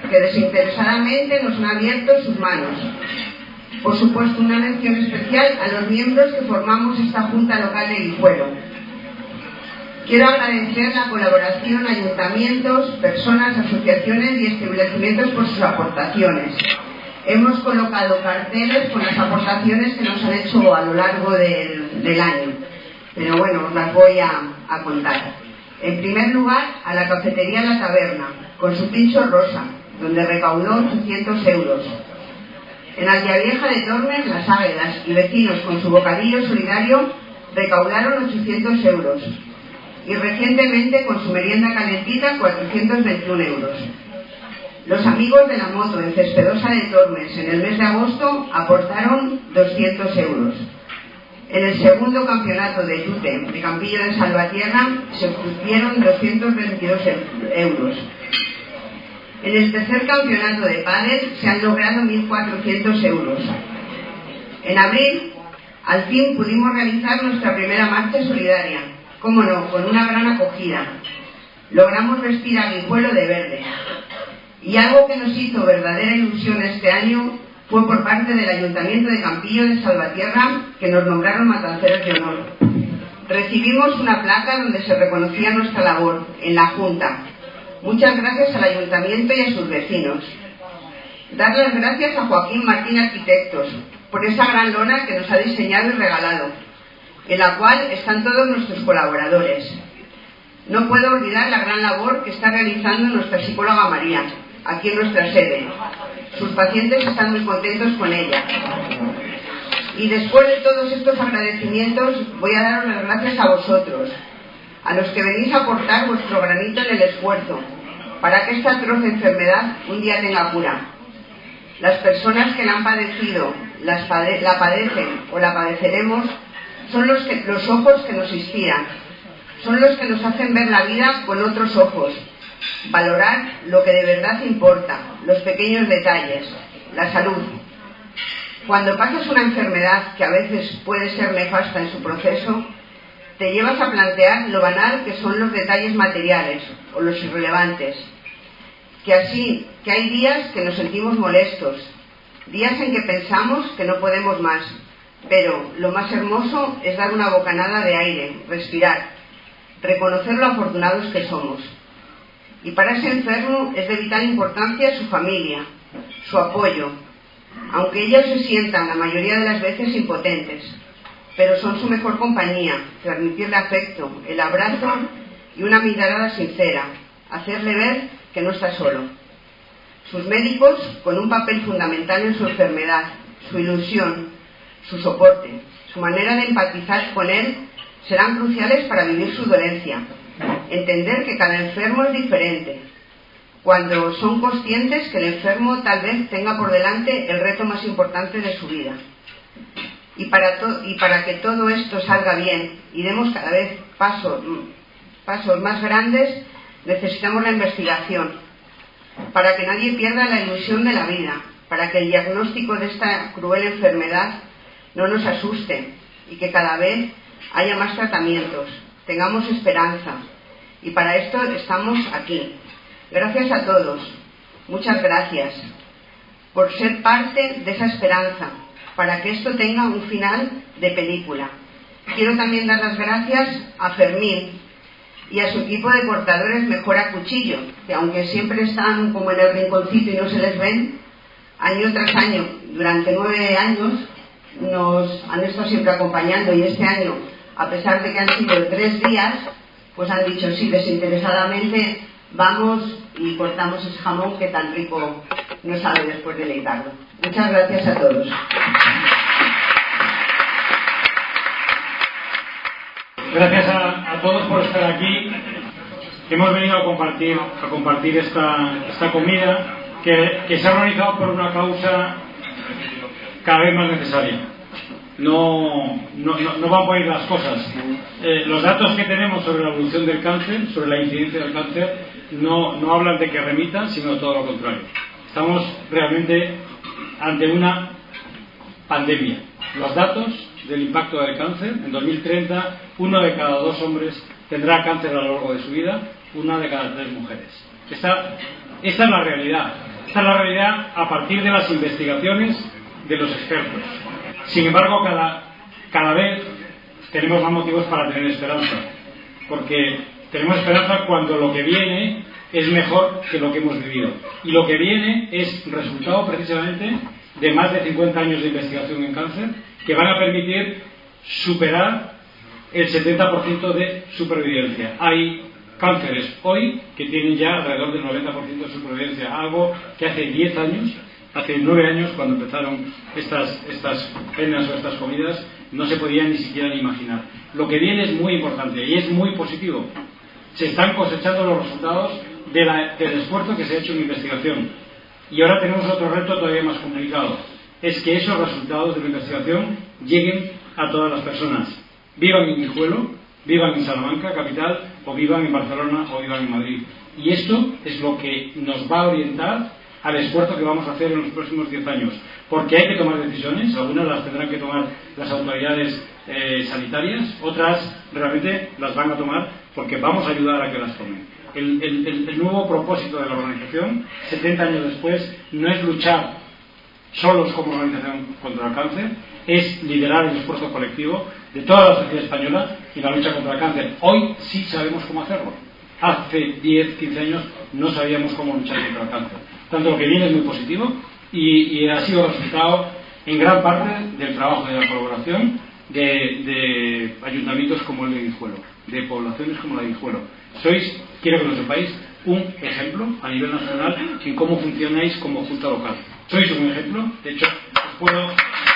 que desinteresadamente nos han abierto sus manos. Por supuesto, una mención especial a los miembros que formamos esta Junta Local de Guijuelo. Quiero agradecer la colaboración a ayuntamientos, personas, asociaciones y establecimientos por sus aportaciones. Hemos colocado carteles con las aportaciones que nos han hecho a lo largo del año, pero bueno, os las voy a contar. En primer lugar, a la cafetería La Taberna, con su pincho rosa, donde recaudó 800 euros. En Aldeavieja de Tormes, Las Águedas y vecinos con su bocadillo solidario recaudaron 800 euros. Y recientemente, con su merienda calentita, 421 euros. Los amigos de la moto en Cespedosa de Tormes en el mes de agosto aportaron 200 euros. En el segundo campeonato de Yute de Campillo de Salvatierra se obtuvieron 222 euros. En el tercer campeonato de pádel se han logrado 1.400 euros. En abril, al fin pudimos realizar nuestra primera marcha solidaria, cómo no, con una gran acogida. Logramos vestir a Guijuelo de verde. Y algo que nos hizo verdadera ilusión este año fue por parte del Ayuntamiento de Campillo de Salvatierra, que nos nombraron matanceros de honor. Recibimos una placa donde se reconocía nuestra labor en la Junta. Muchas gracias al Ayuntamiento y a sus vecinos. Dar las gracias a Joaquín Martín Arquitectos por esa gran lona que nos ha diseñado y regalado, en la cual están todos nuestros colaboradores. No puedo olvidar la gran labor que está realizando nuestra psicóloga María, aquí en nuestra sede. Sus pacientes están muy contentos con ella. Y después de todos estos agradecimientos, voy a daros las gracias a vosotros, a los que venís a aportar vuestro granito en el esfuerzo, para que esta atroz enfermedad un día tenga cura. Las personas que la han padecido, la padecen o la padeceremos, son los ojos que nos inspiran, son los que nos hacen ver la vida con otros ojos, valorar lo que de verdad importa, los pequeños detalles, la salud. Cuando pasas una enfermedad que a veces puede ser nefasta en su proceso, te llevas a plantear lo banal que son los detalles materiales o los irrelevantes. Que hay días que nos sentimos molestos, días en que pensamos que no podemos más, pero lo más hermoso es dar una bocanada de aire, respirar, reconocer lo afortunados que somos. Y para ese enfermo es de vital importancia su familia, su apoyo, aunque ellos se sientan la mayoría de las veces impotentes, pero son su mejor compañía, transmitirle afecto, el abrazo y una mirada sincera, hacerle ver que no está solo. Sus médicos, con un papel fundamental en su enfermedad, su ilusión, su soporte, su manera de empatizar con él, serán cruciales para vivir su dolencia, entender que cada enfermo es diferente, cuando son conscientes que el enfermo tal vez tenga por delante el reto más importante de su vida. Y para que todo esto salga bien y demos cada vez pasos más grandes, necesitamos la investigación, para que nadie pierda la ilusión de la vida, para que el diagnóstico de esta cruel enfermedad no nos asuste y que cada vez haya más tratamientos, tengamos esperanza. Y para esto estamos aquí. Gracias a todos, muchas gracias por ser parte de esa esperanza, para que esto tenga un final de película. Quiero también dar las gracias a Fermín y a su equipo de cortadores Mejor a Cuchillo, que aunque siempre están como en el rinconcito y no se les ven, año tras año, durante 9 años, nos han estado siempre acompañando, y este año, a pesar de que han sido 3 días, pues han dicho sí, desinteresadamente vamos y cortamos ese jamón que tan rico nos sabe después de deleitarlo. Muchas gracias a todos. Gracias a todos por estar aquí. Hemos venido a compartir esta comida que se ha organizado por una causa cada vez más necesaria. No van por ir las cosas. Los datos que tenemos sobre la evolución del cáncer, sobre la incidencia del cáncer, no hablan de que remita, sino todo lo contrario. Estamos realmente ante una pandemia. Los datos del impacto del cáncer: en 2030, 1 de cada 2 hombres tendrá cáncer a lo largo de su vida, 1 de cada 3 mujeres. Esta es la realidad. Esta es la realidad a partir de las investigaciones de los expertos. Sin embargo, cada vez tenemos más motivos para tener esperanza, porque tenemos esperanza cuando lo que viene es mejor que lo que hemos vivido. Y lo que viene es resultado precisamente de más de 50 años de investigación en cáncer que van a permitir superar el 70% de supervivencia. Hay cánceres hoy que tienen ya alrededor del 90% de supervivencia, algo que hace 10 años, hace 9 años, cuando empezaron estas penas o estas comidas, no se podía ni siquiera ni imaginar. Lo que viene es muy importante y es muy positivo. Se están cosechando los resultados del esfuerzo que se ha hecho en investigación. Y ahora tenemos otro reto todavía más complicado. Es que esos resultados de la investigación lleguen a todas las personas. Vivan en Guijuelo, vivan en Salamanca, capital, o vivan en Barcelona o vivan en Madrid. Y esto es lo que nos va a orientar al esfuerzo que vamos a hacer en los próximos 10 años. Porque hay que tomar decisiones, algunas las tendrán que tomar las autoridades sanitarias, otras realmente las van a tomar porque vamos a ayudar a que las tomen. El nuevo propósito de la organización, 70 años después, no es luchar solos como organización contra el cáncer, es liderar el esfuerzo colectivo de toda la sociedad española en la lucha contra el cáncer. Hoy sí sabemos cómo hacerlo. Hace 10, 15 años no sabíamos cómo luchar contra el cáncer. Tanto lo que viene es muy positivo y ha sido resultado en gran parte del trabajo de la colaboración de ayuntamientos como el de Guijuelo, de poblaciones como la de Guijuelo. Sois, quiero que lo sepáis, un ejemplo a nivel nacional en cómo funcionáis como junta local. Sois un ejemplo, de hecho, os puedo...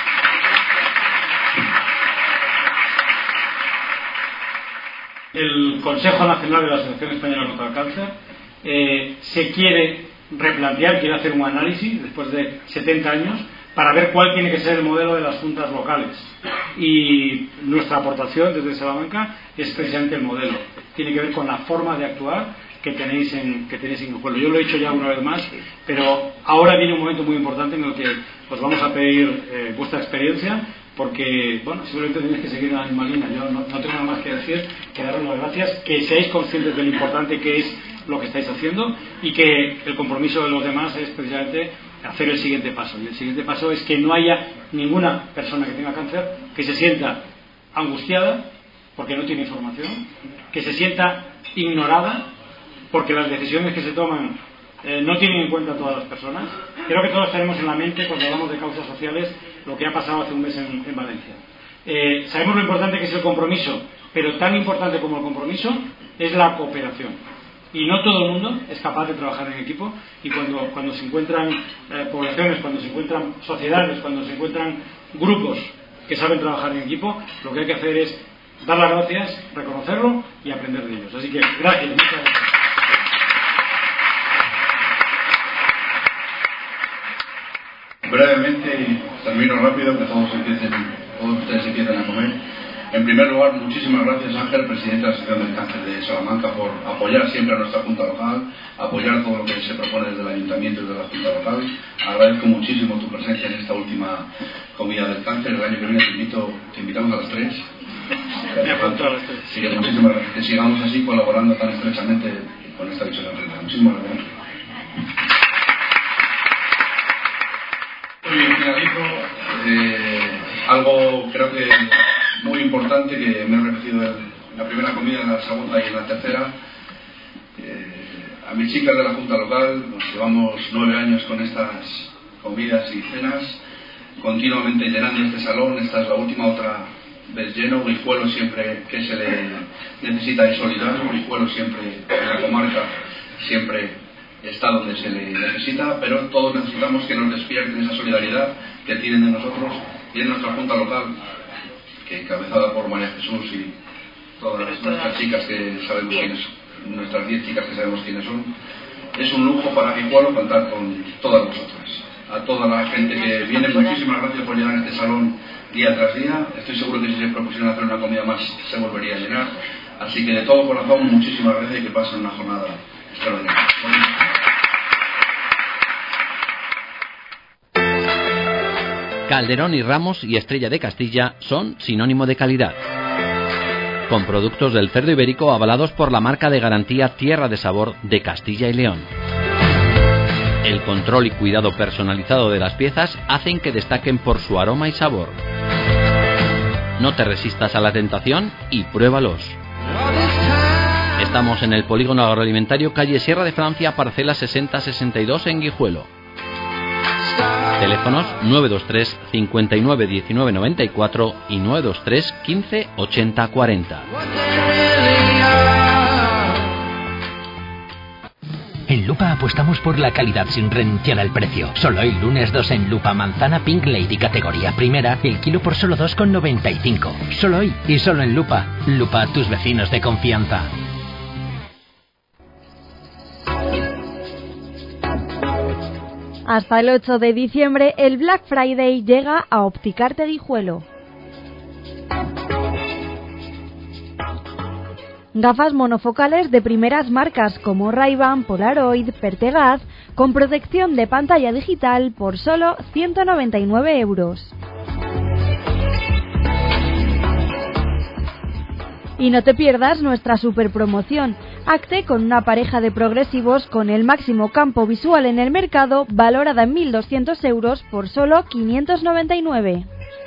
El Consejo Nacional de la Asociación Española contra el Cáncer se quiere replantear, quiere hacer un análisis después de 70 años para ver cuál tiene que ser el modelo de las juntas locales. Y nuestra aportación desde Salamanca es precisamente el modelo. Tiene que ver con la forma de actuar que tenéis en Guijuelo. Yo lo he hecho ya una vez más, pero ahora viene un momento muy importante en el que os vamos a pedir vuestra experiencia, porque, bueno, simplemente tenéis que seguir la misma línea. Yo no tengo nada más que decir, que daros las gracias, que seáis conscientes de lo importante que es lo que estáis haciendo y que el compromiso de los demás es precisamente hacer el siguiente paso. Y el siguiente paso es que no haya ninguna persona que tenga cáncer que se sienta angustiada porque no tiene información, que se sienta ignorada porque las decisiones que se toman no tienen en cuenta a todas las personas. Creo que todos tenemos en la mente, cuando hablamos de causas sociales, lo que ha pasado hace un mes en Valencia. Sabemos lo importante que es el compromiso, pero tan importante como el compromiso es la cooperación. Y no todo el mundo es capaz de trabajar en equipo, y cuando se encuentran poblaciones, cuando se encuentran sociedades, cuando se encuentran grupos que saben trabajar en equipo, lo que hay que hacer es dar las gracias, reconocerlo y aprender de ellos. Así que gracias, muchas gracias. Brevemente, y termino rápido, que todos ustedes empiecen a comer. En primer lugar, muchísimas gracias, Ángel, presidente de la Asociación del Cáncer de Salamanca, por apoyar siempre a nuestra Junta Local, apoyar todo lo que se propone desde el Ayuntamiento y desde la Junta Local. Agradezco muchísimo tu presencia en esta última comida del cáncer. El año que viene te invitamos a las 3. Así que muchísimas gracias. Que sigamos así colaborando tan estrechamente con esta dichosa empresa. Muchísimas gracias. Y finalizo algo, creo que muy importante, que me he repetido en la primera comida, en la segunda y en la tercera. A mis chicas de la Junta Local, nos llevamos 9 años con estas comidas y cenas, continuamente llenando este salón. Esta es la última, otra vez lleno. Guijuelo siempre que se le necesita es solidario. Guijuelo siempre en la comarca siempre está donde se le necesita, pero todos necesitamos que nos despierten esa solidaridad que tienen de nosotros y en nuestra Junta Local, que encabezada por María Jesús y todas nuestras chicas que sabemos quiénes son, nuestras 10 chicas que sabemos quiénes son. Es un lujo para Guijuelo contar con todas vosotras. A toda la gente que viene, muchísimas gracias por llenar este salón día tras día. Estoy seguro que si se propusieran hacer una comida más se volvería a llenar. Así que de todo corazón, muchísimas gracias y que pasen una jornada extraordinaria. Calderón y Ramos y Estrella de Castilla son sinónimo de calidad. Con productos del cerdo ibérico avalados por la marca de garantía Tierra de Sabor de Castilla y León. El control y cuidado personalizado de las piezas hacen que destaquen por su aroma y sabor. No te resistas a la tentación y pruébalos. Estamos en el Polígono Agroalimentario, calle Sierra de Francia, parcela 6062 en Guijuelo. Teléfonos 923 59 19 94 y 923 15 80 40. En Lupa apostamos por la calidad sin renunciar al precio. Solo hoy lunes 2 en Lupa, manzana Pink Lady categoría primera, el kilo por solo 2,95. Solo hoy y solo en Lupa. Lupa, tus vecinos de confianza. Hasta el 8 de diciembre, el Black Friday llega a Opticarte Guijuelo. Gafas monofocales de primeras marcas como Ray-Ban, Polaroid, Pertegaz, con protección de pantalla digital por solo 199 euros. Y no te pierdas nuestra super promoción. Hazte con una pareja de progresivos con el máximo campo visual en el mercado, valorada en 1.200 euros por solo 599.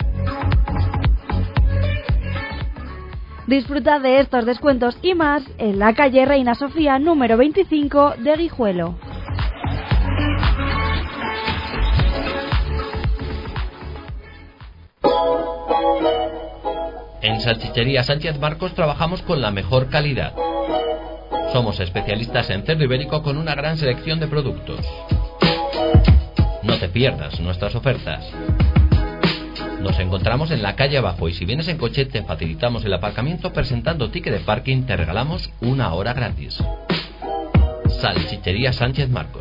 Disfruta de estos descuentos y más en la calle Reina Sofía número 25 de Guijuelo. En Salchichería Sánchez Marcos trabajamos con la mejor calidad. Somos especialistas en cerdo ibérico con una gran selección de productos. No te pierdas nuestras ofertas. Nos encontramos en la calle abajo y si vienes en coche te facilitamos el aparcamiento presentando ticket de parking, te regalamos 1 hora gratis. Salchichería Sánchez Marcos.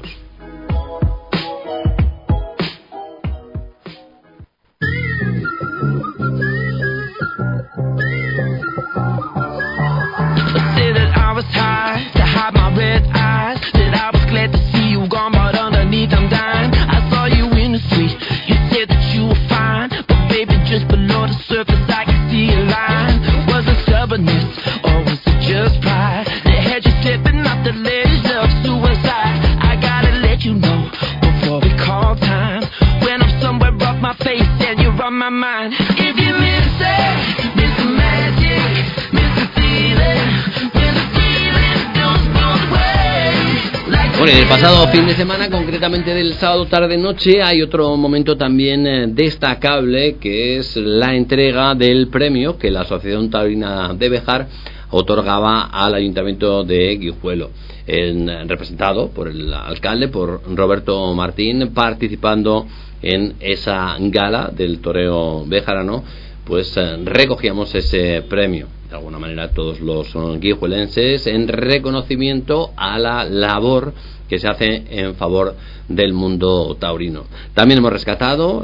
Bueno, el pasado fin de semana, concretamente del sábado tarde-noche, hay otro momento también destacable, que es la entrega del premio que la Asociación Taurina de Béjar otorgaba al Ayuntamiento de Guijuelo, representado por el alcalde, por Roberto Martín, participando en esa gala del toreo béjarano. Pues recogíamos ese premio, de alguna manera todos los guijuelenses, en reconocimiento a la labor que se hace en favor del mundo taurino. También hemos rescatado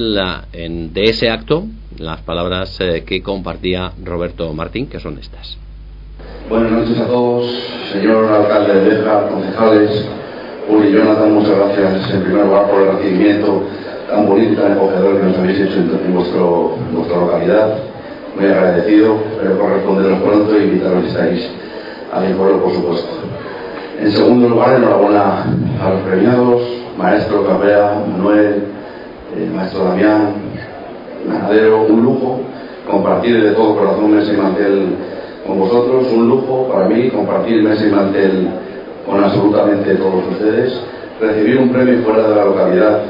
de ese acto las palabras que compartía Roberto Martín, que son estas. Buenas noches a todos, señor alcalde de Béjar, concejales, Uri y Jonathan, muchas gracias en primer lugar por el recibimiento tan bonito y tan acogedor que nos habéis hecho en vuestra localidad. Muy agradecido, espero corresponderos pronto y invitaros si estáis a mi pueblo, por supuesto. En segundo lugar, enhorabuena a los premiados, maestro Caprea, Manuel, maestro Damián, ganadero, un lujo compartir de todo corazón mesa y mantel con vosotros, un lujo para mí compartir mesa y mantel con absolutamente todos ustedes, recibir un premio fuera de la localidad,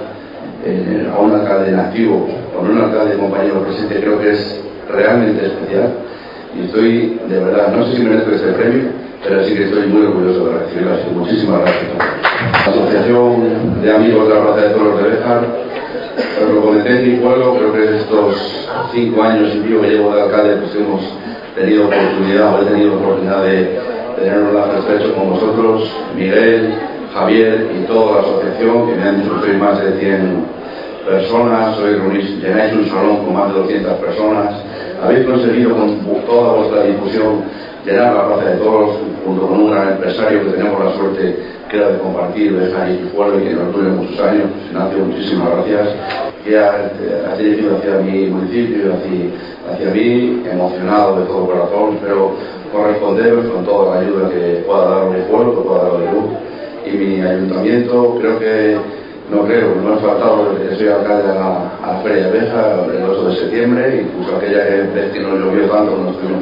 a un alcalde en activo, con un alcalde compañero presente, creo que es realmente especial y estoy, de verdad, no sé si merezco este premio, pero sí que estoy muy orgulloso de recibirlo, así que muchísimas gracias. La Asociación de Amigos de la Plaza de Toros de Béjar, os lo comenté en mi pueblo, creo que estos 5 años y pico que llevo de alcalde, pues hemos tenido oportunidad de tener un lazo estrecho con vosotros, Miguel, Javier y toda la asociación, que me han dicho que soy más de 100 personas, llenáis un salón con más de 200 personas, habéis conseguido con toda vuestra difusión llenar la Plaza de Toros, junto con un gran empresario que tenemos la suerte que era de compartir Béjar y Guijuelo y que nos dure muchos años. Ignacio, muchísimas gracias. Que ha dirigido hacia mi municipio y hacia mí, emocionado de todo corazón, espero corresponderos con toda la ayuda que pueda dar Guijuelo, que pueda dar luz y mi ayuntamiento. No he faltado desde que soy alcalde a la Feria de Béjar el 8 de septiembre, incluso aquella vez que no llovió tanto nos tuvimos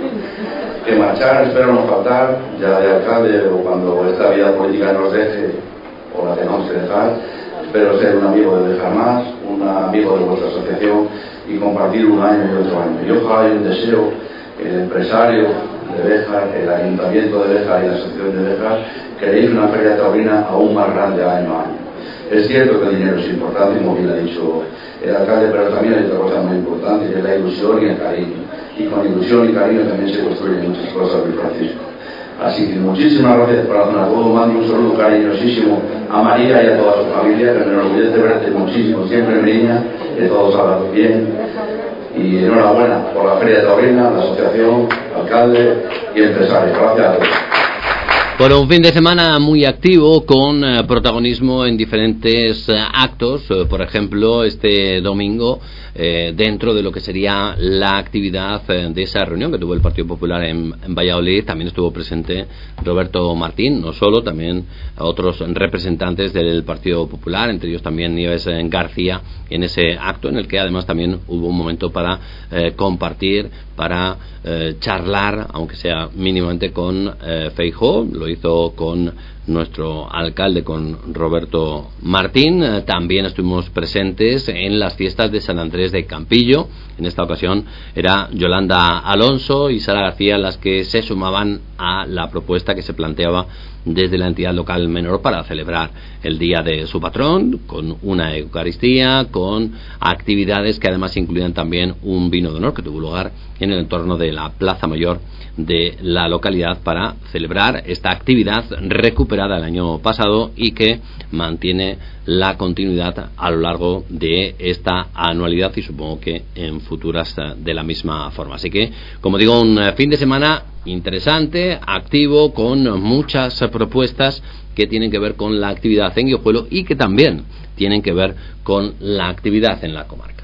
que marchar. Espero no faltar ya de alcalde o cuando esta vida política nos deje o la tengamos que dejar. Espero ser un amigo de Béjar más, un amigo de vuestra asociación y compartir un año y otro año. Y ojalá hay un deseo que el empresario de Béjar, el ayuntamiento de Béjar y la asociación de Béjar queréis una feria taurina aún más grande año a año. Es cierto que el dinero es importante, como bien ha dicho el alcalde, pero también hay otra cosa muy importante, que es la ilusión y el cariño. Y con ilusión y cariño también se construyen muchas cosas, Luis Francisco. Así que muchísimas gracias por hacer a todos. Mando un saludo cariñosísimo a María y a toda su familia, que me enorgullece verte muchísimo, siempre mi niña, que todos salgan bien. Y enhorabuena por la Feria de Taurina, la asociación, alcalde y empresarios. Gracias a todos. Bueno, un fin de semana muy activo con protagonismo en diferentes actos, por ejemplo, este domingo, dentro de lo que sería la actividad de esa reunión que tuvo el Partido Popular en Valladolid. También estuvo presente Roberto Martín, no solo, también otros representantes del Partido Popular, entre ellos también Nieves García, en ese acto en el que además también hubo un momento para compartir, para charlar, aunque sea mínimamente, con Feijóo. Lo hizo con nuestro alcalde, con Roberto Martín. También estuvimos presentes en las fiestas de San Andrés de Campillo. En esta ocasión era Yolanda Alonso y Sara García las que se sumaban a la propuesta que se planteaba desde la entidad local menor para celebrar el día de su patrón, con una Eucaristía, con actividades que además incluían también un vino de honor que tuvo lugar en el entorno de la Plaza Mayor de la localidad para celebrar esta actividad recuperada el año pasado y que mantiene la continuidad a lo largo de esta anualidad y supongo que en futuras de la misma forma. Así que, como digo, un fin de semana interesante, activo, con muchas propuestas que tienen que ver con la actividad en Guijuelo y que también tienen que ver con la actividad en la comarca.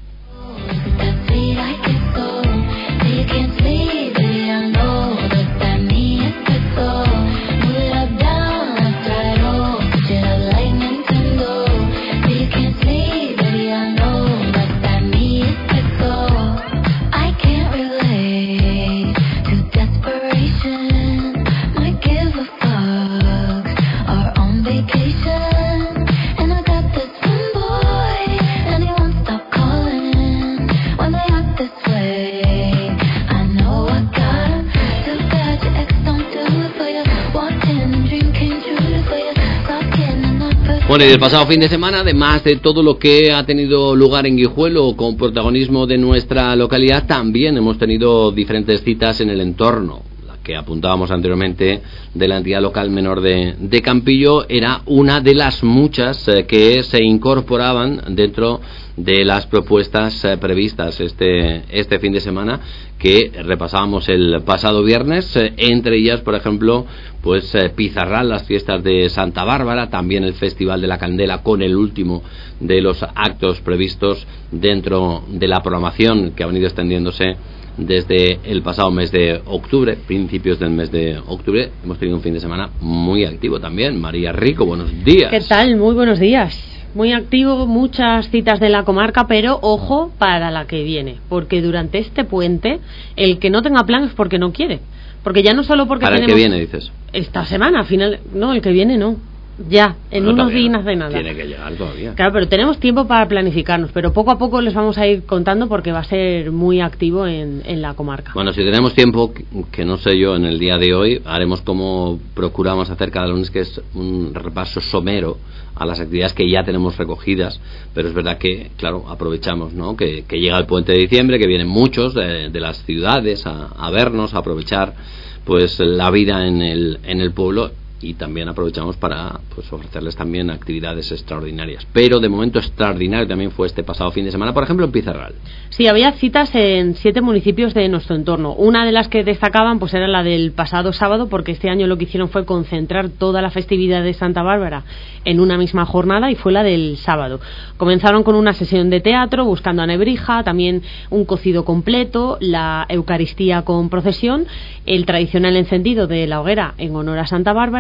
Bueno, y del pasado fin de semana, además de todo lo que ha tenido lugar en Guijuelo con protagonismo de nuestra localidad, también hemos tenido diferentes citas en el entorno. La que apuntábamos anteriormente de la entidad local menor de Campillo era una de las muchas que se incorporaban dentro de las propuestas previstas este fin de semana, que repasábamos el pasado viernes, entre ellas, por ejemplo, pues Pizarral, las fiestas de Santa Bárbara, también el Festival de la Candela, con el último de los actos previstos dentro de la programación que ha venido extendiéndose desde el pasado mes de octubre, principios del mes de octubre. Hemos tenido un fin de semana muy activo también. María Rico, buenos días. ¿Qué tal? Muy buenos días. Muy activo, muchas citas de la comarca, pero ojo para la que viene, porque durante este puente el que no tenga plan es porque no quiere, porque ya no solo porque para tenemos... el que viene, dices. Esta semana, final, no, el que viene no. Ya, en no, unos días de nada. Tiene que llegar todavía. Claro, pero tenemos tiempo para planificarnos, pero poco a poco les vamos a ir contando porque va a ser muy activo en la comarca. Bueno, si tenemos tiempo, que no sé yo, en el día de hoy, haremos como procuramos hacer cada lunes, que es un repaso somero a las actividades que ya tenemos recogidas, pero es verdad que, claro, aprovechamos, ¿no? Que llega el puente de diciembre, que vienen muchos de las ciudades a vernos, a aprovechar pues la vida en el pueblo, y también aprovechamos para pues ofrecerles también actividades extraordinarias. Pero de momento extraordinario también fue este pasado fin de semana, por ejemplo en Pizarral. Sí, había citas en 7 municipios de nuestro entorno. Una de las que destacaban pues era la del pasado sábado, porque este año lo que hicieron fue concentrar toda la festividad de Santa Bárbara en una misma jornada, y fue la del sábado. Comenzaron con una sesión de teatro buscando a Nebrija, también un cocido completo, la Eucaristía con procesión, el tradicional encendido de la hoguera en honor a Santa Bárbara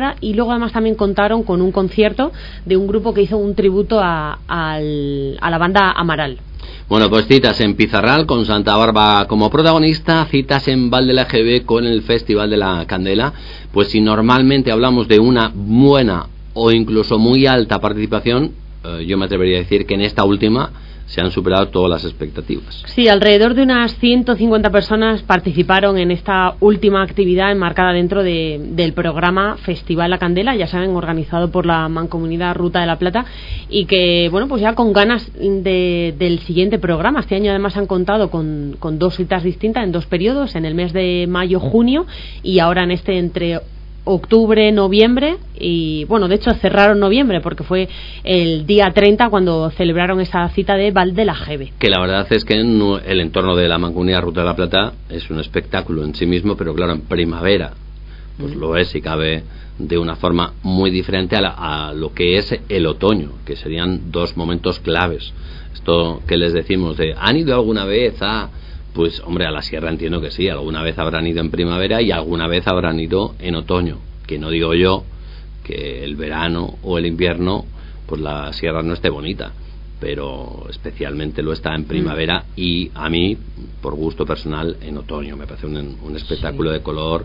comida, y luego además también contaron con un concierto de un grupo que hizo un tributo a la banda Amaral. Bueno, pues citas en Pizarral con Santa Bárbara como protagonista, citas en Val de la GB con el Festival de la Candela. Pues si normalmente hablamos de una buena o incluso muy alta participación, yo me atrevería a decir que en esta última se han superado todas las expectativas. Sí, alrededor de unas 150 personas participaron en esta última actividad enmarcada dentro del programa Festival La Candela, ya saben, organizado por la Mancomunidad Ruta de la Plata, y que, bueno, pues ya con ganas del siguiente programa. Este año además han contado con 2 citas distintas en 2 periodos, en el mes de mayo-junio y ahora en este entre octubre, noviembre, y bueno, de hecho cerraron noviembre porque fue el día 30 cuando celebraron esa cita de Val de la GB. Que la verdad es que en el entorno de la Mancomunidad Ruta de la Plata es un espectáculo en sí mismo, pero claro, en primavera pues lo es, y cabe de una forma muy diferente a lo que es el otoño, que serían 2 momentos claves. Esto que les decimos de ¿han ido alguna vez a...? Pues hombre, a la sierra entiendo que sí, alguna vez habrán ido en primavera y alguna vez habrán ido en otoño, que no digo yo que el verano o el invierno pues la sierra no esté bonita, pero especialmente lo está en primavera y a mí, por gusto personal, en otoño. Me parece un espectáculo de color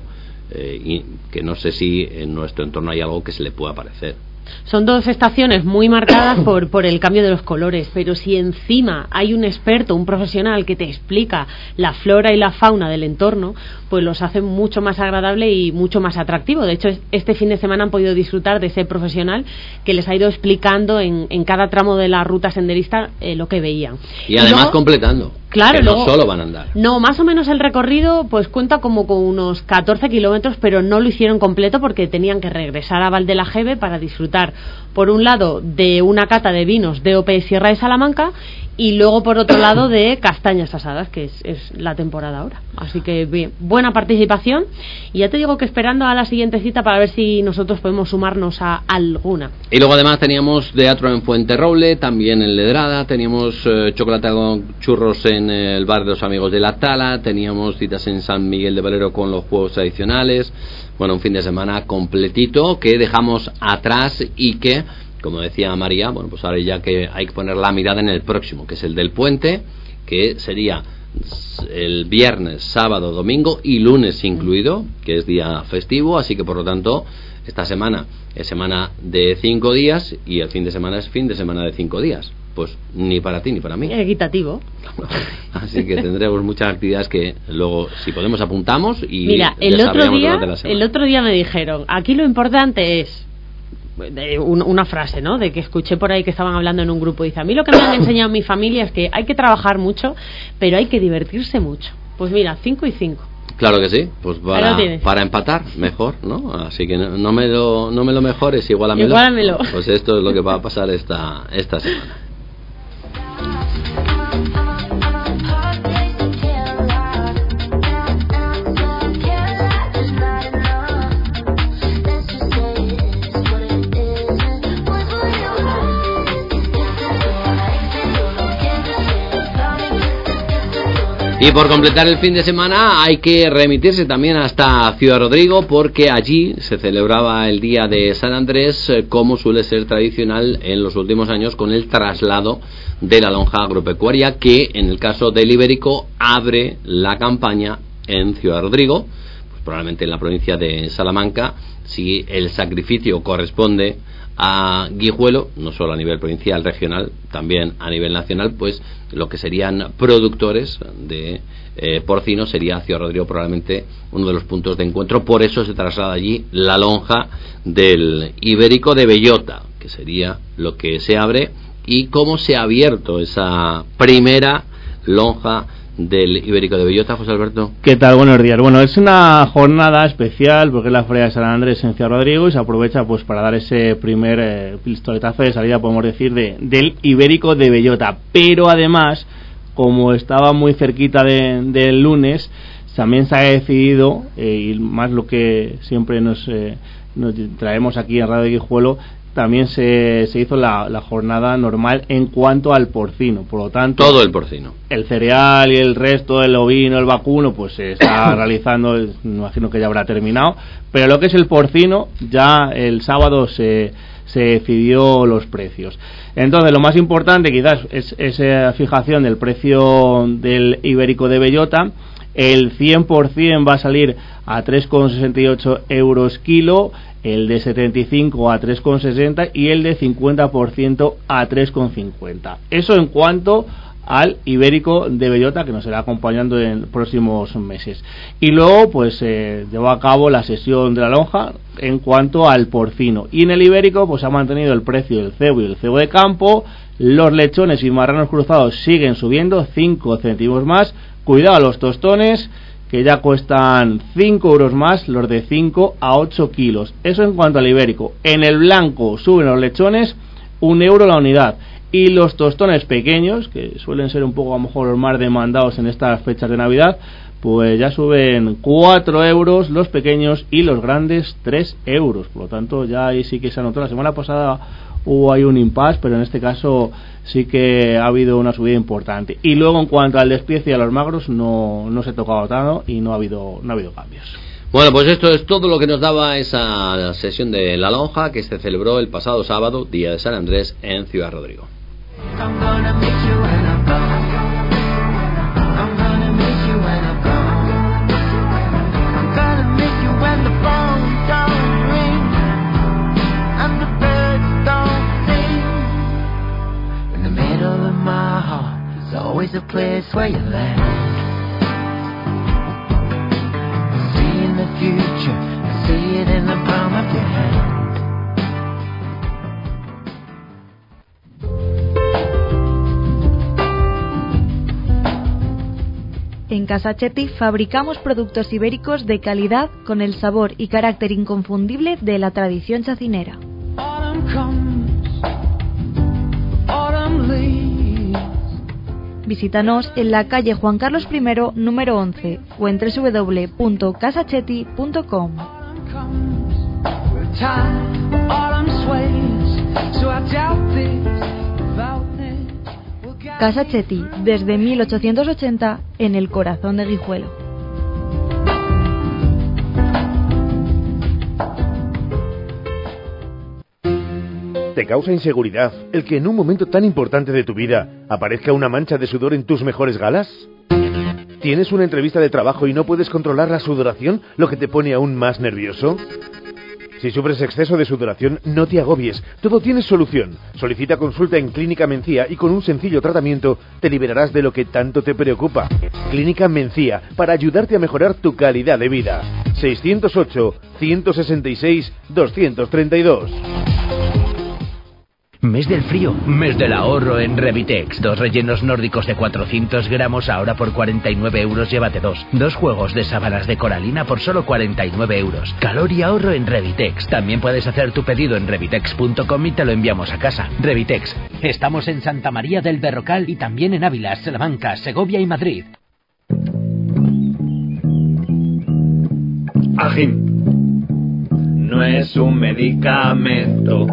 y que no sé si en nuestro entorno hay algo que se le pueda parecer. Son 2 estaciones muy marcadas por el cambio de los colores, pero si encima hay un experto, un profesional que te explica la flora y la fauna del entorno, pues los hace mucho más agradable y mucho más atractivo. De hecho, este fin de semana han podido disfrutar de ese profesional que les ha ido explicando en cada tramo de la ruta senderista lo que veían. Y además luego, completando. Claro, que no solo van a andar. No, más o menos el recorrido pues cuenta como con unos 14 kilómetros, pero no lo hicieron completo porque tenían que regresar a Val de la GB para disfrutar, por un lado, de una cata de vinos DOP Sierra de Salamanca y luego, por otro lado, de castañas asadas, que es la temporada ahora. Así que bien, buena participación, y ya te digo que esperando a la siguiente cita para ver si nosotros podemos sumarnos a alguna. Y luego además teníamos teatro en Fuenterroble, también en Ledrada, teníamos chocolate con churros en el bar de los amigos de la Tala, teníamos citas en San Miguel de Valero con los juegos tradicionales. Bueno, un fin de semana completito que dejamos atrás y que, como decía María, bueno, pues ahora ya que hay que poner la mirada en el próximo, que es el del puente, que sería el viernes, sábado, domingo y lunes incluido, que es día festivo, así que por lo tanto esta semana es semana de 5 días y el fin de semana es fin de semana de 5 días. Pues ni para ti ni para mí. Equitativo. Así que tendremos muchas actividades que luego, si podemos, apuntamos y mira, el otro día me dijeron, aquí lo importante es una frase, ¿no?, de que escuché por ahí que estaban hablando en un grupo. Dice, a mí lo que me han enseñado en mi familia es que hay que trabajar mucho, pero hay que divertirse mucho. Pues mira, 5 y 5. Claro que sí, pues para empatar, mejor, ¿no? Así que no me lo mejores, igualamelo. Pues esto es lo que va a pasar esta semana. Y por completar el fin de semana hay que remitirse también hasta Ciudad Rodrigo, porque allí se celebraba el día de San Andrés, como suele ser tradicional en los últimos años, con el traslado de la lonja agropecuaria, que en el caso del Ibérico abre la campaña en Ciudad Rodrigo, pues probablemente en la provincia de Salamanca. Si el sacrificio corresponde a Guijuelo, no solo a nivel provincial, regional, también a nivel nacional, pues lo que serían productores de porcino sería Ciudad Rodrigo probablemente uno de los puntos de encuentro. Por eso se traslada allí la lonja del Ibérico de Bellota, que sería lo que se abre. Y cómo se ha abierto esa primera lonja del Ibérico de Bellota, José Alberto. ¿Qué tal? Buenos días. Bueno, es una jornada especial porque es la Feria de San Andrés en Ciudad Rodrigo y se aprovecha pues para dar ese primer pistoletazo de salida, podemos decir, del Ibérico de Bellota. Pero además, como estaba muy cerquita del lunes, también se ha decidido, y más lo que siempre nos traemos aquí en Radio de Guijuelo, también se hizo la jornada normal en cuanto al porcino. Por lo tanto, todo el porcino, el cereal y el resto, el ovino, el vacuno, pues se está realizando, me imagino que ya habrá terminado, pero lo que es el porcino, ya el sábado se decidió los precios. Entonces, lo más importante quizás es esa fijación del precio del ibérico de bellota. El 100% va a salir a 3,68 euros kilo, el de 75 a 3,60 y el de 50% a 3,50. Eso en cuanto al ibérico de bellota, que nos irá acompañando en próximos meses. Y luego pues llevó a cabo la sesión de la lonja en cuanto al porcino, y en el ibérico pues ha mantenido el precio del cebo y el cebo de campo. Los lechones y marranos cruzados siguen subiendo 5 céntimos más. Cuidado a los tostones, que ya cuestan 5 euros más, los de 5 a 8 kilos. Eso en cuanto al ibérico. En el blanco suben los lechones 1 euro la unidad, y los tostones pequeños, que suelen ser un poco a lo mejor los más demandados en estas fechas de Navidad, pues ya suben 4 euros los pequeños, y los grandes 3 euros. Por lo tanto, ya ahí sí que se anotó. La semana pasada hubo ahí un impasse, pero en este caso sí que ha habido una subida importante. Y luego, en cuanto al despiece y a los magros, no se ha tocado tanto y no ha habido cambios. Bueno, pues esto es todo lo que nos daba esa sesión de la lonja que se celebró el pasado sábado, día de San Andrés, en Ciudad Rodrigo. Always a place where you land. See in the future, see it in the palm of your hand. En Casa Chetti fabricamos productos ibéricos de calidad con el sabor y carácter inconfundible de la tradición chacinera. Autumn comes, autumn leaves. Visítanos en la calle Juan Carlos I, número 11, o en www.casachetti.com. Casa Chetti, desde 1880, en el corazón de Guijuelo. ¿Te causa inseguridad el que en un momento tan importante de tu vida aparezca una mancha de sudor en tus mejores galas? ¿Tienes una entrevista de trabajo y no puedes controlar la sudoración, lo que te pone aún más nervioso? Si sufres exceso de sudoración, no te agobies, todo tiene solución. Solicita consulta en Clínica Mencía y con un sencillo tratamiento te liberarás de lo que tanto te preocupa. Clínica Mencía, para ayudarte a mejorar tu calidad de vida. 608-166-232. Mes del frío, mes del ahorro en Revitex. 2 rellenos nórdicos de 400 gramos ahora por 49 euros, llévate 2. 2 juegos de sábanas de coralina por solo 49 euros. Calor y ahorro en Revitex. También puedes hacer tu pedido en revitex.com y te lo enviamos a casa. Revitex. Estamos en Santa María del Berrocal y también en Ávila, Salamanca, Segovia y Madrid. Agim no es un medicamento.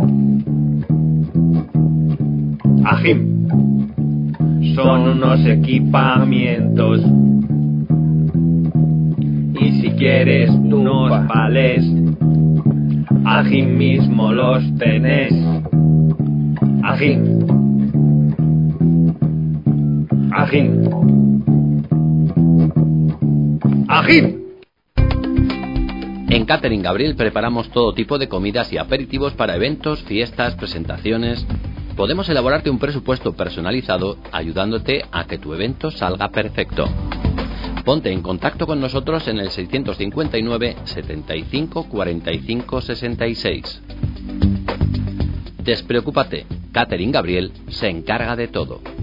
Agim son unos equipamientos, y si quieres unos vales, Agim mismo los tenés. Agim, Agim, Agim. En Catering Gabriel preparamos todo tipo de comidas y aperitivos para eventos, fiestas, presentaciones. Podemos elaborarte un presupuesto personalizado ayudándote a que tu evento salga perfecto. Ponte en contacto con nosotros en el 659 75 45 66. Despreocúpate, Catering Gabriel se encarga de todo.